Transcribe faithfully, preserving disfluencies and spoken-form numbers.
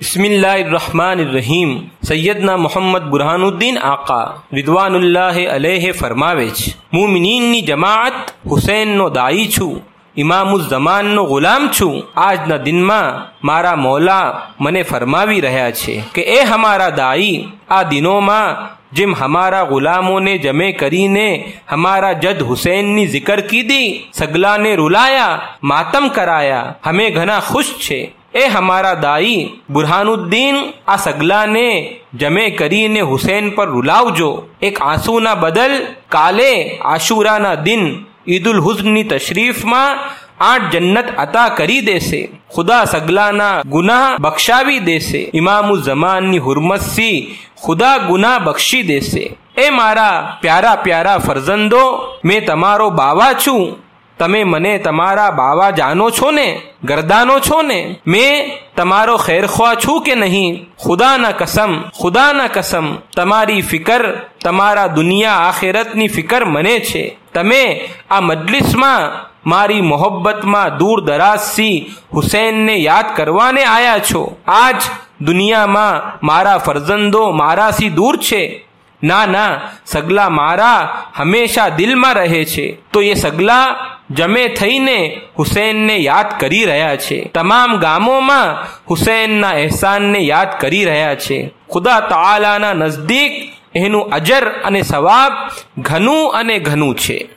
બિસ્મિલ્લાહિર્રહમાનિર્રહીમ. સૈયદના મોહમ્મદ બુરહાનુદ્દીન આકા રિદવાનુલ્લાહ અલૈહ ફરમાવે છે, મુમિનીનની જમાઅત હુસૈનનો દાઈ છું, ઇમામુઝ્ઝમાનનો ગુલામ છું. આજના દિનમાં મારા મૌલા મને ફરમાવી રહ્યા છે કે એ હમારા દાઈ, આ દિનોમાં જેમ હમારા ગુલામોને જમે કરીને હમારા જદ હુસૈનની જિકર કીધી, સગલાને રૂલાયા, માતમ કરાયા, હમે ઘણા ખુશ છે. એ હમારા દાઈ બુરહાનુદ્દીન, આ સગલાને જમે કરીને હુસૈન પર રૂલાવજો. એક આંસુના બદલ કાલે આશુરાના દિન ઈદુલ હુઝ્નની તશરીફમાં આઠ જન્નત અતા કરી દેશે. ખુદા સગલાના ગુનાહ બક્ષાવી દેશે. ઇમામુઝ્ઝમાનની હુરમતથી ખુદા ગુનાહ બક્ષી દેશે. એ મારા પ્યારા પ્યારા ફરજંદો, મેં તમારો બાવા છું, તમે મને તમારા બાવા જાણો છો ને, ગરદાનો છો ને? મેં તમારો ખૈરખ્વાહ છું કે નહીં? ખુદાના કસમ, ખુદાના કસમ, તમારી ફિકર, તમારા દુનિયા આખિરતની ફિકર મને છે. તમે આ મજલિસમાં મારી મોહબ્બતમાં દૂર દરાજથી હુસૈનને યાદ કરવાને આયા છો. આજ દુનિયામાં મારા ફરજંદો મારાથી દૂર છે. ના ના, સગલા મારા હંમેશા દિલમાં રહે છે. તો એ સગલા જમે થઈને હુસૈનને યાદ કરી રહ્યા છે. તમામ ગામોમાં હુસૈનના એહસાનને યાદ કરી રહ્યા છે. ખુદા તઆલાના નજદીક એનું અજર અને સવાબ ઘણું અને ઘણું છે.